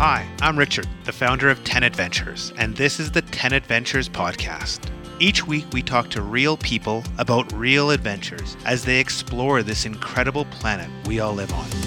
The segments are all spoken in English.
Hi, I'm Richard, the founder of 10 Adventures, and this is the 10 Adventures podcast. Each week we talk to real people about real adventures as they explore this incredible planet we all live on.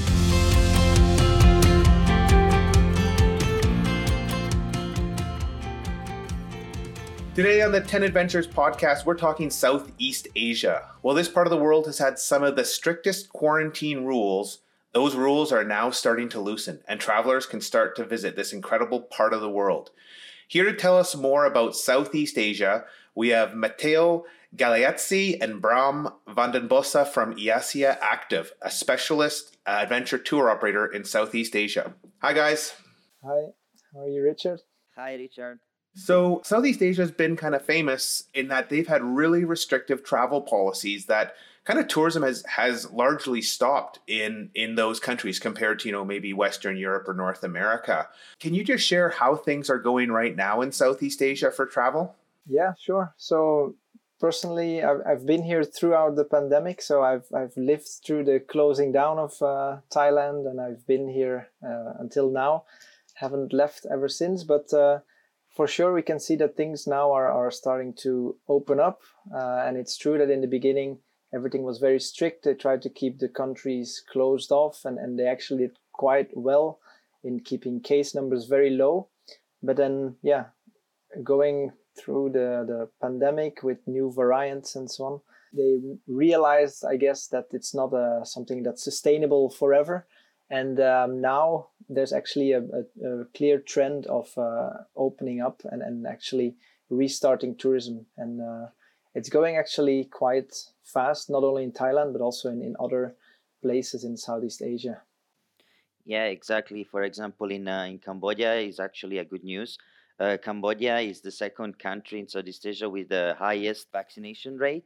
Today on the 10 Adventures podcast, we're talking Southeast Asia. Well, this part of the world has had some of the strictest quarantine rules. Those rules are now starting to loosen, and travelers can start to visit this incredible part of the world. Here to tell us more about Southeast Asia, we have Matteo Galeazzi and Bram Vandenbossa from Iasia Active, a specialist adventure tour operator in Southeast Asia. Hi, guys. Hi, how are you, Richard? Hi, Richard. So Southeast Asia has been kind of famous in that they've had really restrictive travel policies that kind of tourism has largely stopped in those countries compared to, maybe Western Europe or North America. Can you just share how things are going right now in Southeast Asia for travel? Yeah, sure. So personally, I've been here throughout the pandemic. So I've lived through the closing down of Thailand, and I've been here until now. Haven't left ever since, but for sure we can see that things now are starting to open up. And it's true that in the beginning, everything was very strict. They tried to keep the countries closed off, and they actually did quite well in keeping case numbers very low. But then, going through the pandemic with new variants and so on, they realized, I guess, that it's not something that's sustainable forever. And now there's actually a clear trend of opening up and actually restarting tourism. And it's going actually quite fast, not only in Thailand, but also in other places in Southeast Asia. Yeah, exactly. For example, in Cambodia is actually a good news. Cambodia is the second country in Southeast Asia with the highest vaccination rate.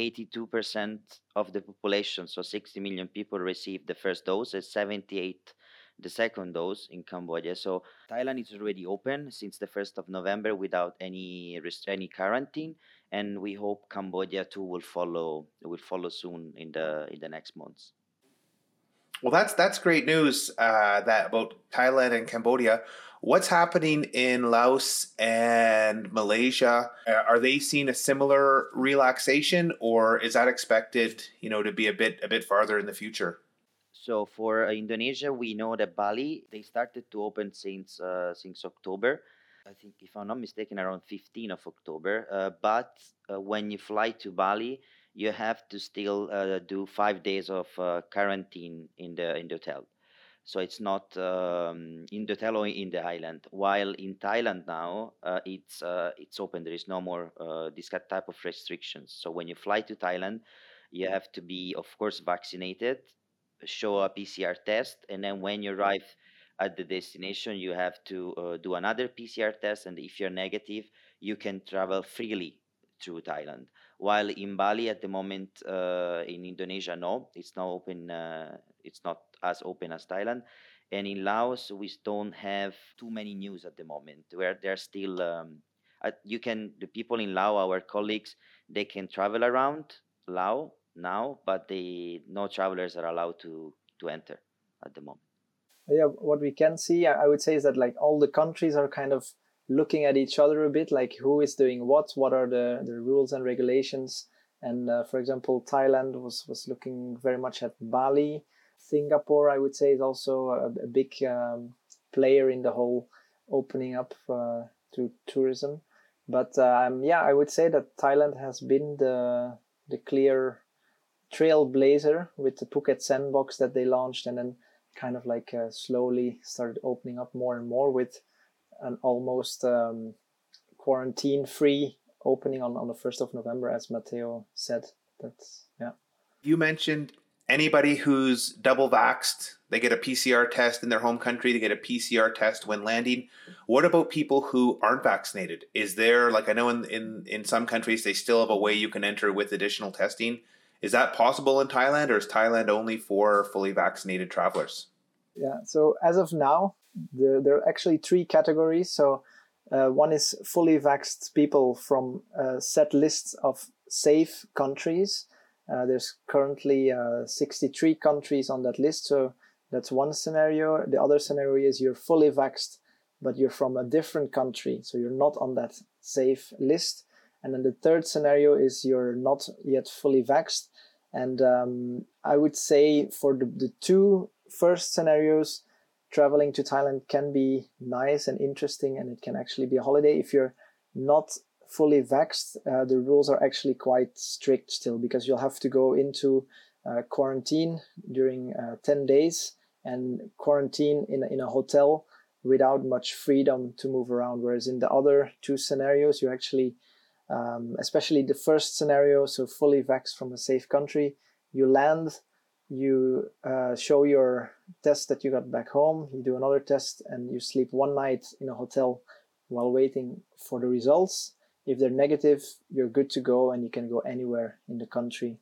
82% of the population, so 60 million people, received the first dose, and 78 the second dose in Cambodia. So Thailand is already open since the 1st of November without any quarantine, and we hope Cambodia too will follow soon in the next months. Well, that's great news that about Thailand and Cambodia. What's happening in Laos and Malaysia? Are they seeing a similar relaxation, or is that expected, to be a bit farther in the future? So for Indonesia, we know that Bali, they started to open since October. I think, if I'm not mistaken, around 15th of October. But when you fly to Bali, you have to still do 5 days of quarantine in the hotel. So it's not in the hotel or in the island. While in Thailand now, it's open. There is no more this type of restrictions. So when you fly to Thailand, you have to be, of course, vaccinated, show a PCR test, and then when you arrive at the destination, you have to do another PCR test. And if you're negative, you can travel freely through Thailand. While in Bali at the moment, in Indonesia, no, it's not open. It's not as open as Thailand. And in Laos, we don't have too many news at the moment. Where they're still, the people in Laos, our colleagues, they can travel around Laos now, but no travelers are allowed to enter at the moment. Yeah, what we can see, I would say, is that like all the countries are kind of looking at each other a bit, like who is doing what are the rules and regulations. And for example, Thailand was looking very much at Bali. Singapore, I would say, is also a big player in the whole opening up to tourism. But I would say that Thailand has been the clear trailblazer with the Phuket Sandbox that they launched, and then kind of like slowly started opening up more and more with an almost quarantine-free opening on the 1st of November, as Matteo said. You mentioned anybody who's double vaxxed, they get a PCR test in their home country, they get a PCR test when landing. What about people who aren't vaccinated? Is there, like I know in some countries, they still have a way you can enter with additional testing. Is that possible in Thailand, or is Thailand only for fully vaccinated travelers? Yeah, so as of now, there are actually 3 categories. So one is fully vaxxed people from set lists of safe countries. There's currently 63 countries on that list. So That's one scenario. The other scenario is you're fully vaxxed, but you're from a different country, so you're not on that safe list. And then the third scenario is you're not yet fully vaxxed. And I would say for the two first scenarios, traveling to Thailand can be nice and interesting, and it can actually be a holiday. If you're not fully vaxxed, the rules are actually quite strict still, because you'll have to go into quarantine during 10 days and quarantine in a hotel without much freedom to move around. Whereas in the other two scenarios, you actually, especially the first scenario, so fully vaxxed from a safe country, you land, you show your test that you got back home, you do another test, and you sleep one night in a hotel while waiting for the results. If they're negative, you're good to go and you can go anywhere in the country.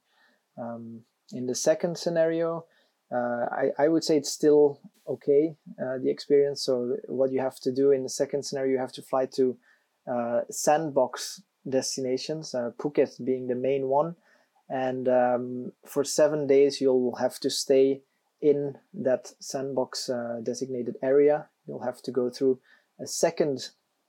In the second scenario, I would say it's still okay, the experience. So what you have to do in the second scenario, you have to fly to sandbox destinations, Phuket being the main one. And for 7 days, you'll have to stay in that sandbox designated area. You'll have to go through a second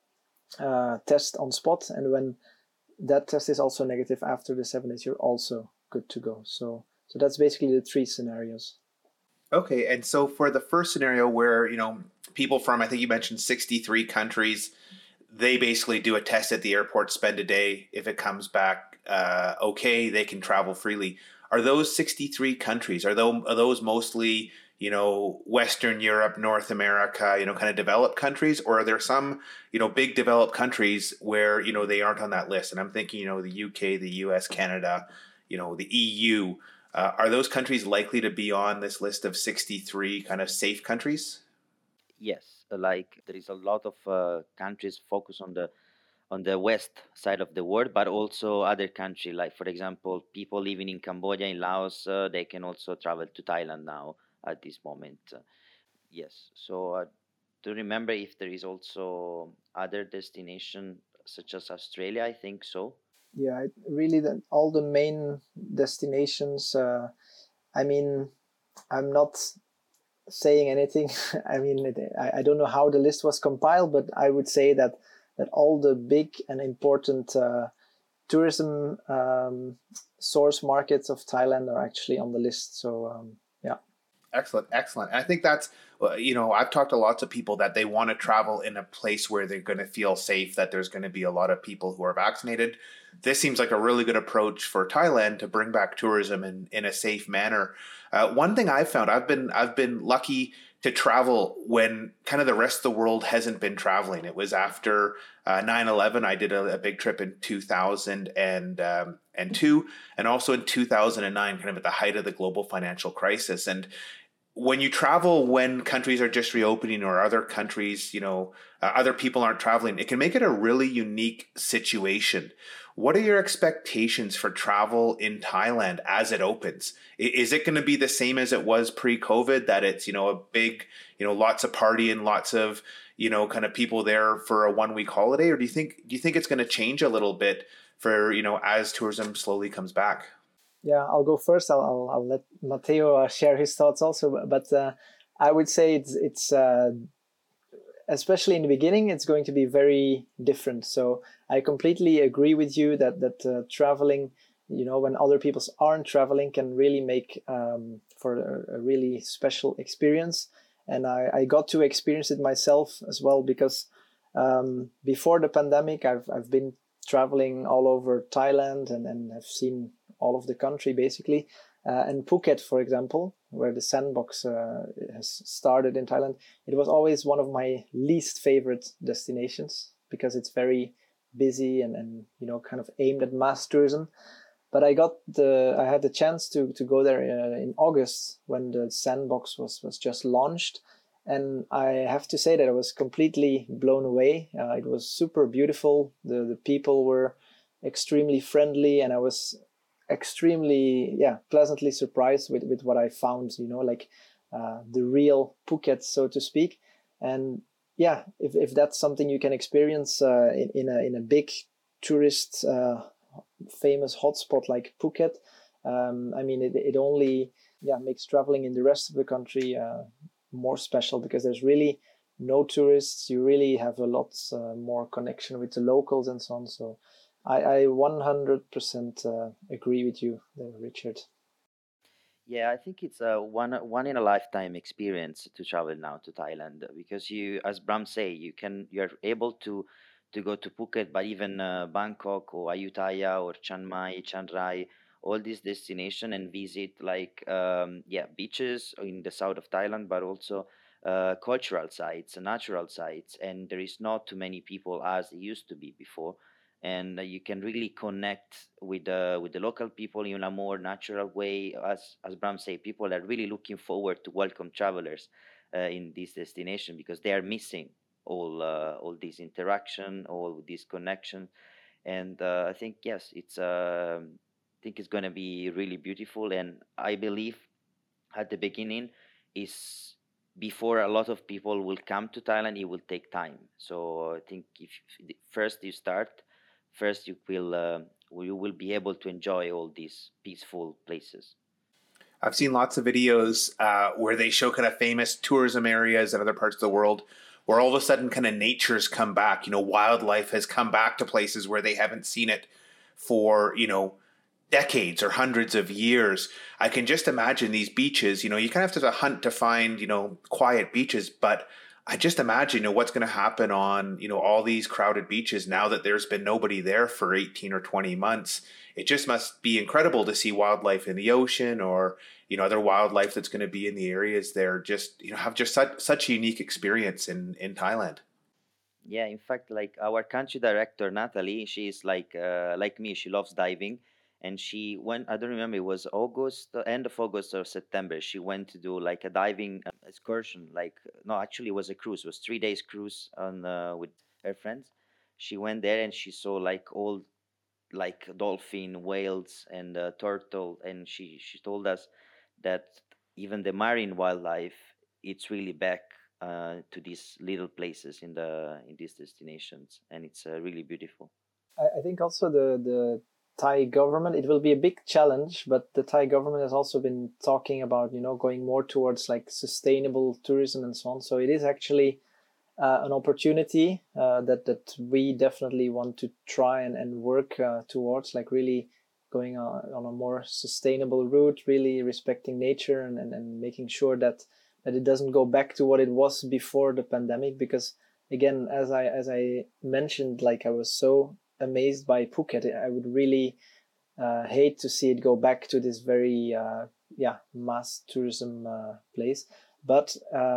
test on spot. And when that test is also negative after the 7 days, you're also good to go. So that's basically the three scenarios. Okay, and so for the first scenario where, people from, I think you mentioned 63 countries, they basically do a test at the airport, spend a day. If it comes back okay, they can travel freely. Are those 63 countries, are those mostly, Western Europe, North America, kind of developed countries? Or are there some, big developed countries where, they aren't on that list? And I'm thinking, the UK, the US, Canada, the EU. Are those countries likely to be on this list of 63 kind of safe countries? Yes, like there is a lot of countries focused on the west side of the world, but also other countries. Like for example, people living in Cambodia, in Laos, they can also travel to Thailand now at this moment. Yes. So to remember if there is also other destination such as Australia, I think so. Yeah, really, all the main destinations. I mean, I'm not saying anything. I mean, I don't know how the list was compiled, but I would say that all the big and important tourism source markets of Thailand are actually on the list. So yeah. Excellent. And I think that's, I've talked to lots of people that they want to travel in a place where they're going to feel safe, that there's going to be a lot of people who are vaccinated. This seems like a really good approach for Thailand to bring back tourism in a safe manner. One thing I've found, I've been lucky to travel when kind of the rest of the world hasn't been traveling. It was after 9/11. I did a big trip in 2002 and also in 2009, kind of at the height of the global financial crisis. And when you travel when countries are just reopening or other countries, other people aren't traveling, it can make it a really unique situation. What are your expectations for travel in Thailand as it opens? Is it going to be the same as it was pre-COVID, that it's, a big, lots of partying, lots of, kind of people there for a 1 week holiday? Or do you think it's going to change a little bit for, as tourism slowly comes back? Yeah, I'll go first. I'll let Matteo share his thoughts also. But I would say it's especially in the beginning, it's going to be very different. So I completely agree with you that traveling, when other people aren't traveling, can really make for a really special experience. And I got to experience it myself as well, because before the pandemic, I've been traveling all over Thailand and have seen all of the country basically. And Phuket, for example, where the sandbox has started in Thailand, it was always one of my least favorite destinations because it's very busy and kind of aimed at mass tourism. But I had the chance to go there in August when the sandbox was just launched. And I have to say that I was completely blown away. It was super beautiful. The people were extremely friendly, and I was extremely pleasantly surprised with what I found, the real Phuket, so to speak. And if that's something you can experience in a big tourist famous hotspot like Phuket, I mean, it only makes traveling in the rest of the country more special, because there's really no tourists. You really have a lot more connection with the locals and so on. So I 100% agree with you there, Richard. Yeah, I think it's a one in a lifetime experience to travel now to Thailand, because you, as Bram say, you're able to go to Phuket, but even Bangkok or Ayutthaya or Chiang Mai, Chiang Rai, all these destination and visit like beaches in the south of Thailand, but also cultural sites, natural sites, and there is not too many people as it used to be before, and you can really connect with the local people in a more natural way. As Bram say, people are really looking forward to welcome travelers in this destination, because they are missing all this interaction, all this connection, and I think yes, I think it's going to be really beautiful, and I believe at the beginning is before a lot of people will come to Thailand, it will take time. So I think if first you start, first you will be able to enjoy all these peaceful places. I've seen lots of videos where they show kind of famous tourism areas in other parts of the world where all of a sudden kind of nature's come back. Wildlife has come back to places where they haven't seen it for, decades or hundreds of years. I can just imagine these beaches, you kind of have to hunt to find, quiet beaches, but I just imagine, what's going to happen on, all these crowded beaches now that there's been nobody there for 18 or 20 months. It just must be incredible to see wildlife in the ocean, or, other wildlife that's going to be in the areas there, just, have just such a unique experience in Thailand. Yeah, in fact, like our country director, Natalie, she is like me, she loves diving. And she went, I don't remember, it was August, end of August or September. She went to do like a diving excursion. No, actually, it was a cruise. It was 3 days cruise on with her friends. She went there and she saw like all like dolphin, whales, and turtle. And she told us that even the marine wildlife, it's really back to these little places in these destinations, and it's really beautiful. I think also the Thai government, it will be a big challenge, but the Thai government has also been talking about, going more towards like sustainable tourism and so on. So it is actually an opportunity that we definitely want to try and work towards, like really going on a more sustainable route, really respecting nature and making sure that it doesn't go back to what it was before the pandemic. Because again, as I mentioned, like I was so amazed by Phuket, I would really hate to see it go back to this very mass tourism place. But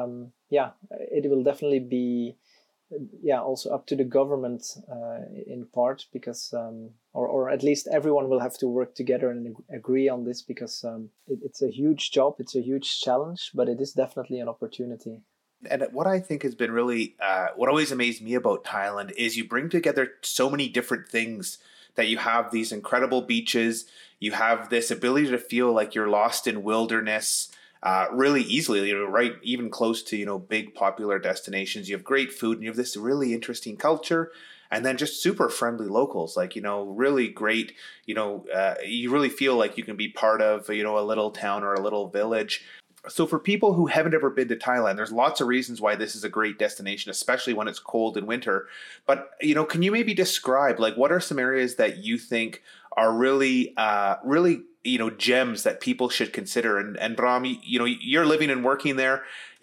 it will definitely be also up to the government in part, because or at least everyone will have to work together and agree on this, because it's a huge job, it's a huge challenge, but it is definitely an opportunity. And what I think has been really, what always amazed me about Thailand is you bring together so many different things, that you have these incredible beaches, you have this ability to feel like you're lost in wilderness really easily, right, even close to, big popular destinations. You have great food, and you have this really interesting culture, and then just super friendly locals, like, really great, you really feel like you can be part of, a little town or a little village. So for people who haven't ever been to Thailand, there's lots of reasons why this is a great destination, especially when it's cold in winter. But, can you maybe describe, like, what are some areas that you think are really, gems that people should consider? And Bram, you're living and working there.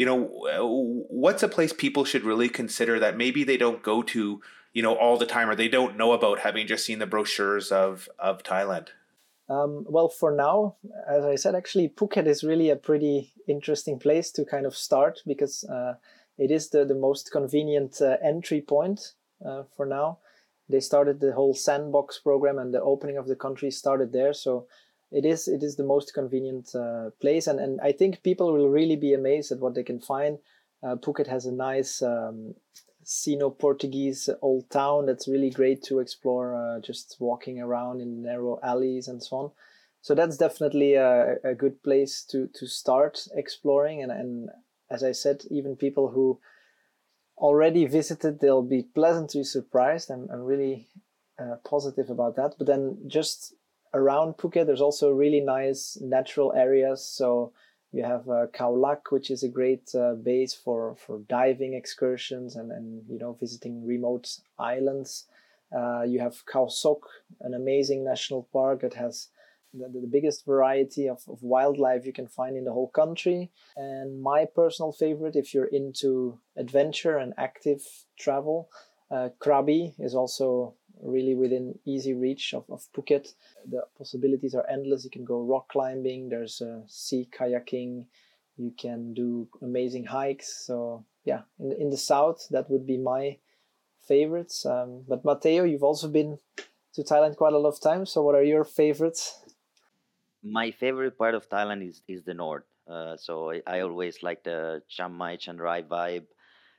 What's a place people should really consider that maybe they don't go to, all the time, or they don't know about, having just seen the brochures of Thailand? Well, for now, as I said, actually, Phuket is really a pretty interesting place to kind of start, because it is the most convenient entry point for now. They started the whole sandbox program, and the opening of the country started there. So it is the most convenient place. And I think people will really be amazed at what they can find. Phuket has a nice Sino-Portuguese old town that's really great to explore, just walking around in narrow alleys and so on. So that's definitely a good place to start exploring. And as I said, even people who already visited, they'll be pleasantly surprised. I'm really positive about that. But then just around Phuket, there's also really nice natural areas. So you have Khao Lak, which is a great base for diving excursions and visiting remote islands. You have Khao Sok, an amazing national park that has the biggest variety of wildlife you can find in the whole country. And my personal favorite, if you're into adventure and active travel, Krabi is also really within easy reach of Phuket. The possibilities are endless. You can go rock climbing, there's sea kayaking, you can do amazing hikes. So yeah, in the south, that would be my favorites. But Matteo, you've also been to Thailand quite a lot of times. So what are your favorites? My favorite part of Thailand is the north. So I always like the Chiang Mai, Chiang Rai vibe,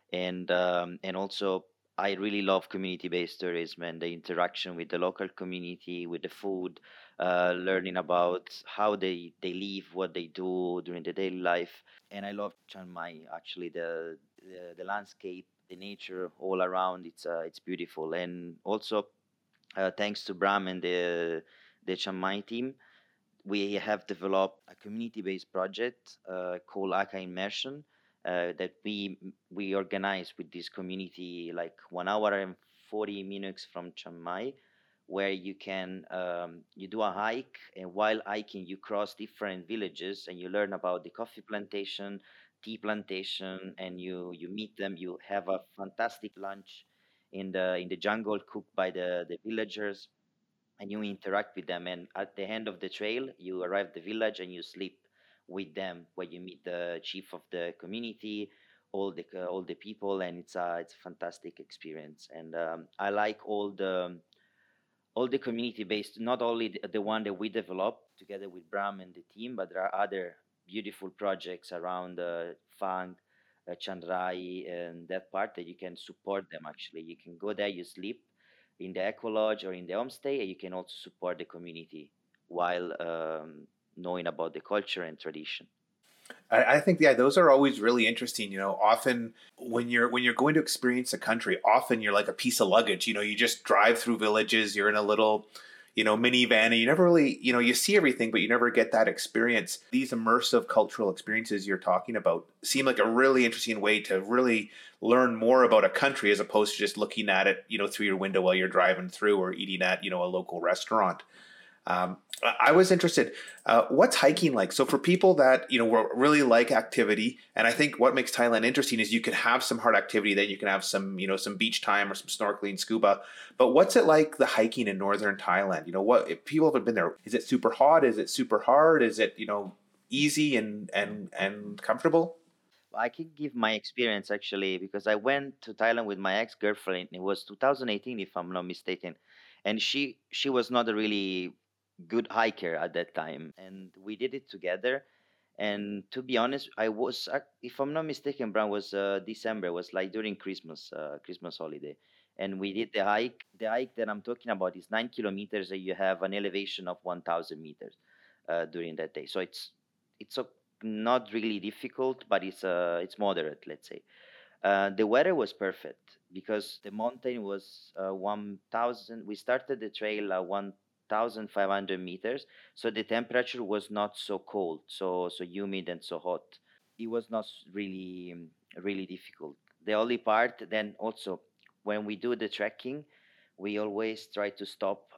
and also I really love community-based tourism and the interaction with the local community, with the food, learning about how they live, what they do during the daily life. And I love Chiang Mai actually, the landscape, the nature all around. It's beautiful, and also thanks to Bram and the Chiang Mai team, we have developed a community-based project called Aka Immersion that we organize with this community, like 1 hour and 40 minutes from Chiang Mai, where you do a hike, and while hiking you cross different villages and you learn about the coffee plantation, tea plantation, and you meet them. You have a fantastic lunch in the jungle cooked by the villagers, and you interact with them, and at the end of the trail you arrive at the village and you sleep with them, where you meet the chief of the community, all the people, and it's a fantastic experience. And I like all the community based, not only the one that we developed together with Bram and the team, but there are other beautiful projects around Phang, Chiang Rai, and that part that you can support them. Actually, you can go there, you sleep in the eco lodge or in the homestay, and you can also support the community while knowing about the culture and tradition. I think, yeah, those are always really interesting. Often when you're going to experience a country, often you're like a piece of luggage. You just drive through villages. You're in a little, minivan, and you never really, you see everything, but you never get that experience. These immersive cultural experiences you're talking about seem like a really interesting way to really learn more about a country, as opposed to just looking at it, through your window while you're driving through, or eating at, a local restaurant. I was interested, what's hiking like? So for people that, really like activity, and I think what makes Thailand interesting is you can have some hard activity, then you can have some beach time or some snorkeling, scuba. But what's it like, the hiking in northern Thailand? What, if people have been there, is it super hot? Is it super hard? Is it, easy and comfortable? I can give my experience actually, because I went to Thailand with my ex-girlfriend. It was 2018, if I'm not mistaken, and she was not a really good hiker at that time, and we did it together. And to be honest, if I'm not mistaken, Brown, was December, was like during Christmas holiday, and we did the hike. The hike that I'm talking about is 9 kilometers, and you have an elevation of 1,000 meters during that day. So it's not really difficult, but it's moderate, let's say. The weather was perfect because the mountain was 1,000. We started the trail at 1,500 meters, so the temperature was not so cold, so humid and so hot. It was not really difficult. The only part, then also, when we do the trekking, we always try to stop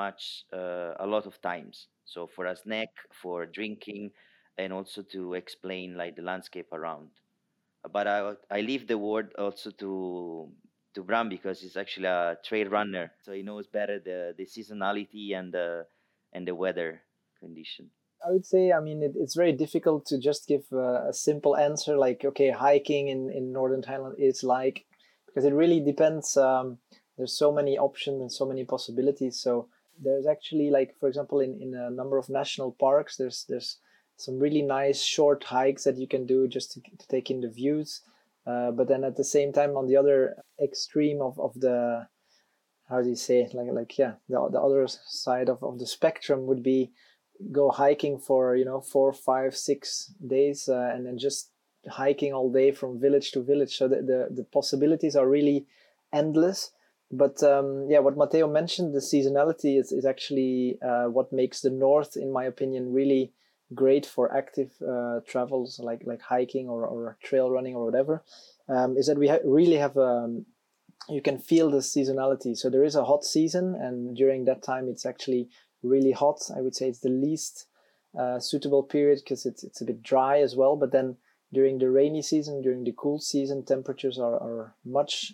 a lot of times. So for a snack, for drinking, and also to explain like the landscape around. But I leave the word also to Bram, because he's actually a trail runner, so he knows better the seasonality and the weather condition. I would say, I mean, it's very difficult to just give a simple answer like, okay, hiking in northern Thailand is like, because it really depends. There's so many options and so many possibilities. So there's actually, like, for example, in a number of national parks, there's some really nice short hikes that you can do just to take in the views. But then at the same time, on the other extreme of the, how do you say it? Like yeah, the other side of the spectrum would be go hiking for 4, 5, 6 days, and then just hiking all day from village to village. So the possibilities are really endless. But yeah, what Matteo mentioned, the seasonality is actually what makes the north, in my opinion, really great for active travels like hiking or trail running or whatever. Is that we really have you can feel the seasonality. So there is a hot season, and during that time it's actually really hot. I would say it's the least suitable period because it's a bit dry as well. But then during the rainy season, during the cool season, temperatures are much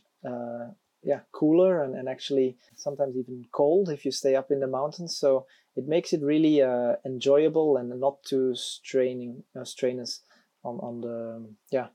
cooler and actually sometimes even cold if you stay up in the mountains. So it makes it really enjoyable and not too strenuous on the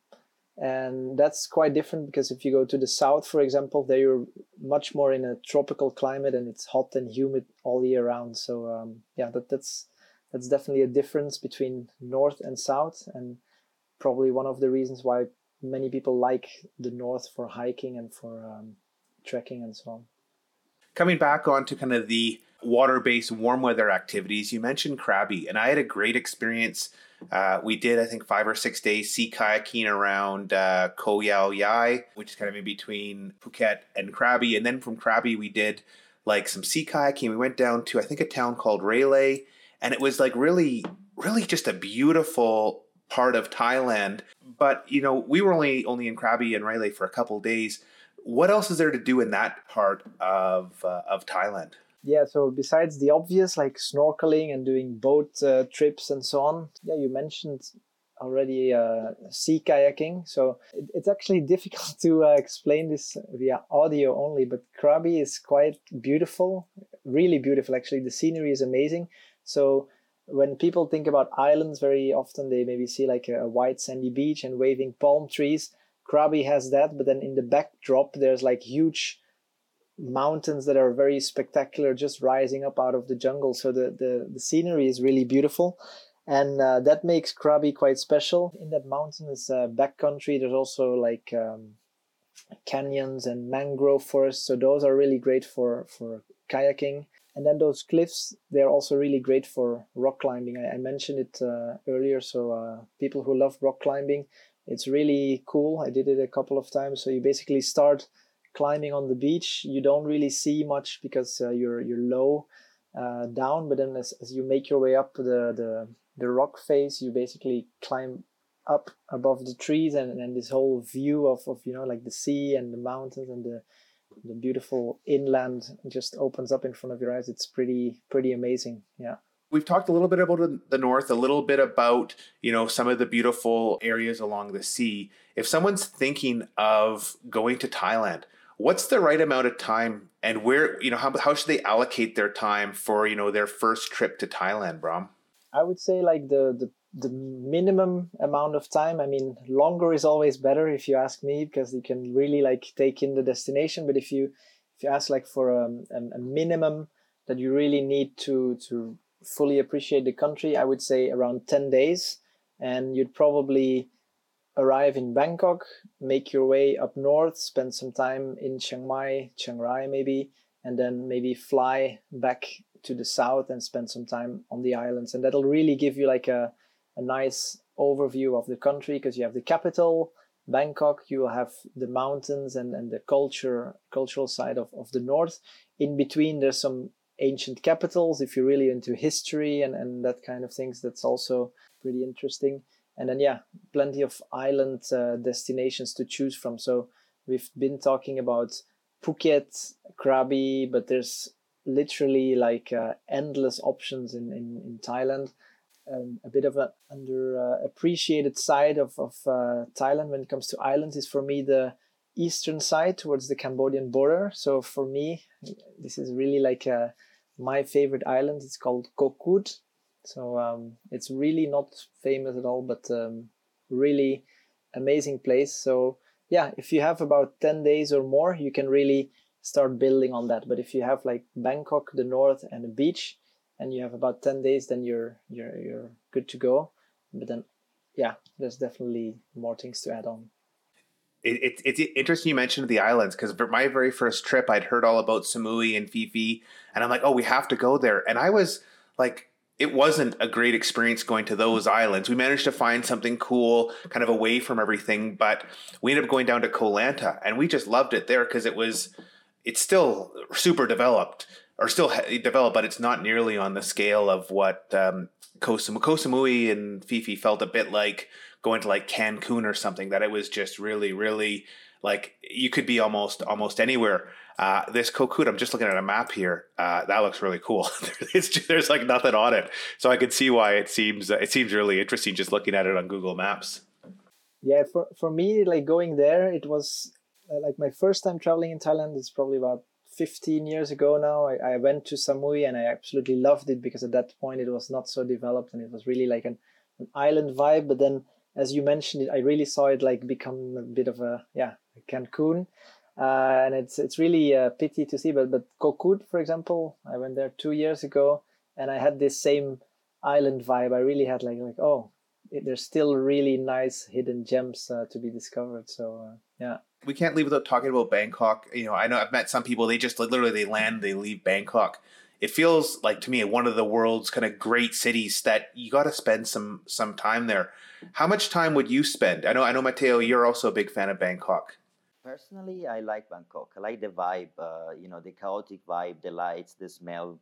and that's quite different because if you go to the south, for example, there you're much more in a tropical climate and it's hot and humid all year round. So that's definitely a difference between north and south, and probably one of the reasons why many people like the north for hiking and for trekking and so on. Coming back onto kind of the water-based warm weather activities, you mentioned Krabi, and I had a great experience. We did, I think, 5 or 6 days sea kayaking around Koh Yao Yai, which is kind of in between Phuket and Krabi. And then from Krabi, we did like some sea kayaking. We went down to, I think, a town called Railay, and it was like really, really just a beautiful part of Thailand. But, you know, we were only in Krabi and Railay for a couple of days. What else is there to do in that part of Thailand? Yeah, so besides the obvious like snorkeling and doing boat trips and so on, you mentioned already sea kayaking. So it's actually difficult to explain this via audio only, but Krabi is quite beautiful, really beautiful actually. The scenery is amazing. So when people think about islands, very often they maybe see like a white sandy beach and waving palm trees. Krabi has that, but then in the backdrop there's like huge mountains that are very spectacular, just rising up out of the jungle. So the scenery is really beautiful, and that makes Krabi quite special. In that mountainous backcountry, there's also like canyons and mangrove forests. So those are really great for kayaking. And then those cliffs, they're also really great for rock climbing. I mentioned it earlier. So people who love rock climbing, it's really cool. I did it a couple of times. So you basically start climbing on the beach. You don't really see much because you're low down, but then as you make your way up the rock face, you basically climb up above the trees, and this whole view of you know, like the sea and the mountains and the beautiful inland just opens up in front of your eyes. It's pretty amazing. Yeah. We've talked a little bit about the north, a little bit about, you know, some of the beautiful areas along the sea. If someone's thinking of going to Thailand, what's the right amount of time, and where, you know, how should they allocate their time for, you know, their first trip to Thailand, Bram? I would say like the minimum amount of time. I mean, longer is always better if you ask me, because you can really like take in the destination. But if you ask like for a minimum that you really need to fully appreciate the country, I would say around 10 days, and you'd probably arrive in Bangkok, make your way up north, spend some time in Chiang Mai, Chiang Rai maybe, and then maybe fly back to the south and spend some time on the islands. And that'll really give you like a nice overview of the country, because you have the capital, Bangkok, you will have the mountains and the cultural side of the north. In between, there's some ancient capitals, if you're really into history and that kind of things. That's also pretty interesting. And then, plenty of island destinations to choose from. So we've been talking about Phuket, Krabi, but there's literally like endless options in Thailand. A bit of an underappreciated side of Thailand when it comes to islands is for me the eastern side towards the Cambodian border. So for me, this is really like my favorite island. It's called Koh Kood. So it's really not famous at all, but really amazing place. So if you have about 10 days or more, you can really start building on that. But if you have like Bangkok, the north, and a beach, and you have about 10 days, then you're good to go. But then, there's definitely more things to add on. It's interesting you mentioned the islands, because for my very first trip, I'd heard all about Samui and Phi Phi, and I'm like, oh, we have to go there. And I was like, it wasn't a great experience going to those islands. We managed to find something cool, kind of away from everything, but we ended up going down to Koh Lanta, and we just loved it there because it was it's still super developed, or still developed, but it's not nearly on the scale of what Koh Samui and Fifi felt a bit like going to like Cancun or something, that it was just really, really like you could be almost anywhere. This Koh Kout, I'm just looking at a map here. That looks really cool. There's like nothing on it, so I can see why it seems really interesting just looking at it on Google Maps. Yeah, for me, like going there, it was like my first time traveling in Thailand. It's probably about 15 years ago now. I went to Samui and I absolutely loved it because at that point it was not so developed and it was really like an island vibe. But then, as you mentioned, I really saw it like become a bit of a Cancun, and it's really a pity to see. But Koh Kout, for example, I went there 2 years ago and I had this same island vibe. I really had like oh, there's still really nice hidden gems to be discovered. So yeah. We can't leave without talking about Bangkok. You know, I know I've met some people, they just literally, they land, they leave Bangkok. It feels like to me one of the world's kind of great cities that you got to spend some time there. How much time would you spend? I know Matteo, you're also a big fan of Bangkok. Personally, I like Bangkok. I like the vibe, the chaotic vibe, the lights, the smell,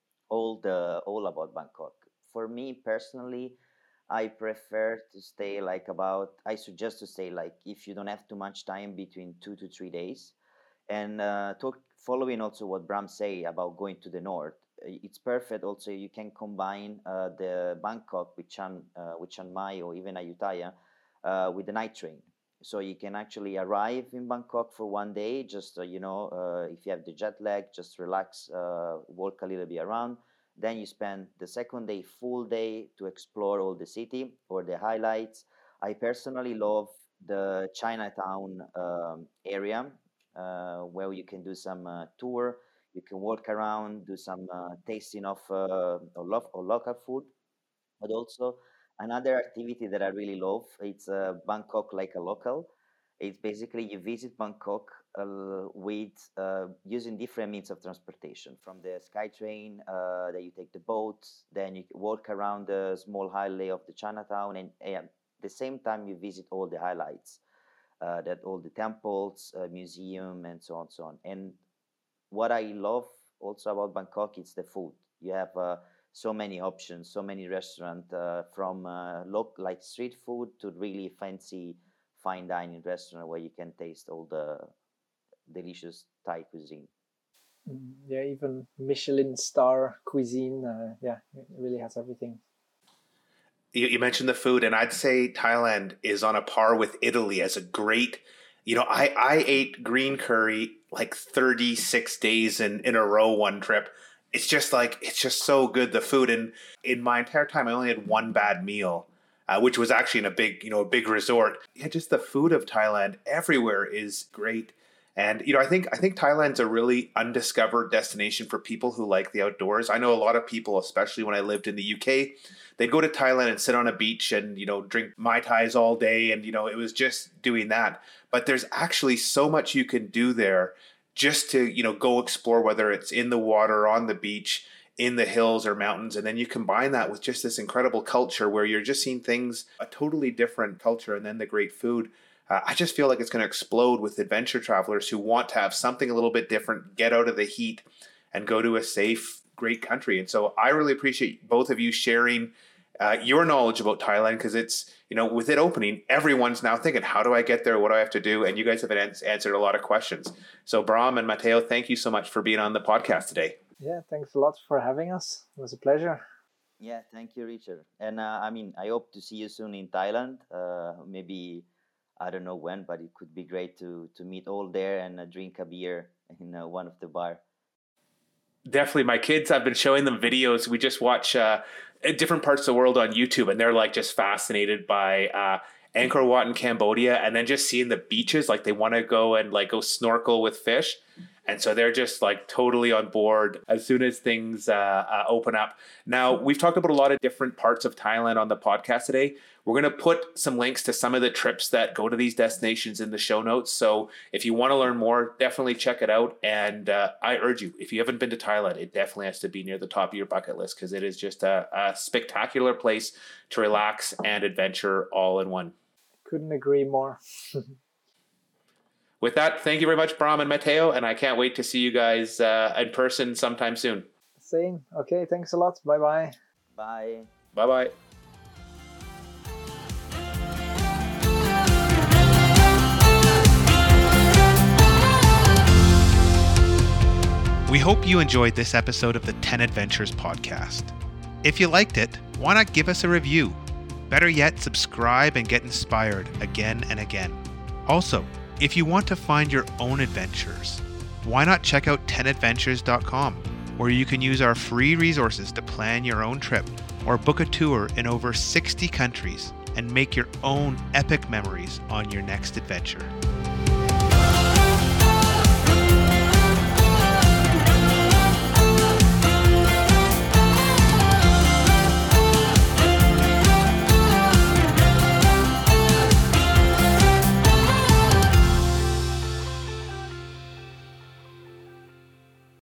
all about Bangkok. For me personally, I prefer to stay I suggest to stay like, if you don't have too much time, between 2 to 3 days. And following also what Bram say about going to the north, it's perfect. Also, you can combine the Bangkok with Chiang Mai or even Ayutthaya with the night train. So you can actually arrive in Bangkok for one day, just if you have the jet lag, just relax, walk a little bit around. Then you spend the second day, full day, to explore all the city or the highlights. I personally love the Chinatown area, where you can do some tour. You can walk around, do some tasting of local food. But also another activity that I really love, it's Bangkok like a local. It's basically you visit Bangkok with using different means of transportation, from the SkyTrain, that you take the boat, then you walk around the small highway of the Chinatown, and at the same time you visit all the highlights, that all the temples, museum, and so on, so on. And what I love also about Bangkok is the food. You have so many options, so many restaurants, from like street food to really fancy fine dining restaurant where you can taste all the delicious Thai cuisine. Yeah, even Michelin star cuisine. Yeah, it really has everything. You mentioned the food, and I'd say Thailand is on a par with Italy as a great, I ate green curry like 36 days in a row one trip. It's just so good, the food. And in my entire time, I only had one bad meal, which was actually in a big resort. Yeah, just the food of Thailand everywhere is great. And, I think Thailand's a really undiscovered destination for people who like the outdoors. I know a lot of people, especially when I lived in the UK, they'd go to Thailand and sit on a beach and, drink Mai Tais all day. And, it was just doing that. But there's actually so much you can do there just to, go explore, whether it's in the water, on the beach, in the hills or mountains. And then you combine that with just this incredible culture where you're just seeing things, a totally different culture, and then the great food. I just feel like it's going to explode with adventure travelers who want to have something a little bit different, get out of the heat, and go to a safe, great country. And so I really appreciate both of you sharing your knowledge about Thailand, because it's, with it opening, everyone's now thinking, how do I get there? What do I have to do? And you guys have answered a lot of questions. So Bram and Matteo, thank you so much for being on the podcast today. Yeah, thanks a lot for having us. It was a pleasure. Yeah, thank you, Richard. And I hope to see you soon in Thailand. Maybe, I don't know when, but it could be great to meet all there and drink a beer in one of the bar. Definitely. My kids, I've been showing them videos. We just watch different parts of the world on YouTube, and they're like just fascinated by Angkor Wat in Cambodia, and then just seeing the beaches. Like they want to go and like go snorkel with fish. And so they're just like totally on board as soon as things open up. Now, we've talked about a lot of different parts of Thailand on the podcast today. We're going to put some links to some of the trips that go to these destinations in the show notes. So if you want to learn more, definitely check it out. And I urge you, if you haven't been to Thailand, it definitely has to be near the top of your bucket list, because it is just a spectacular place to relax and adventure all in one. Couldn't agree more. With that, thank you very much, Bram and Matteo, and I can't wait to see you guys in person sometime soon. Same. Okay, thanks a lot. Bye-bye. Bye. Bye-bye. We hope you enjoyed this episode of the 10 Adventures podcast. If you liked it, why not give us a review? Better yet, subscribe and get inspired again and again. Also, if you want to find your own adventures, why not check out 10adventures.com, where you can use our free resources to plan your own trip or book a tour in over 60 countries and make your own epic memories on your next adventure.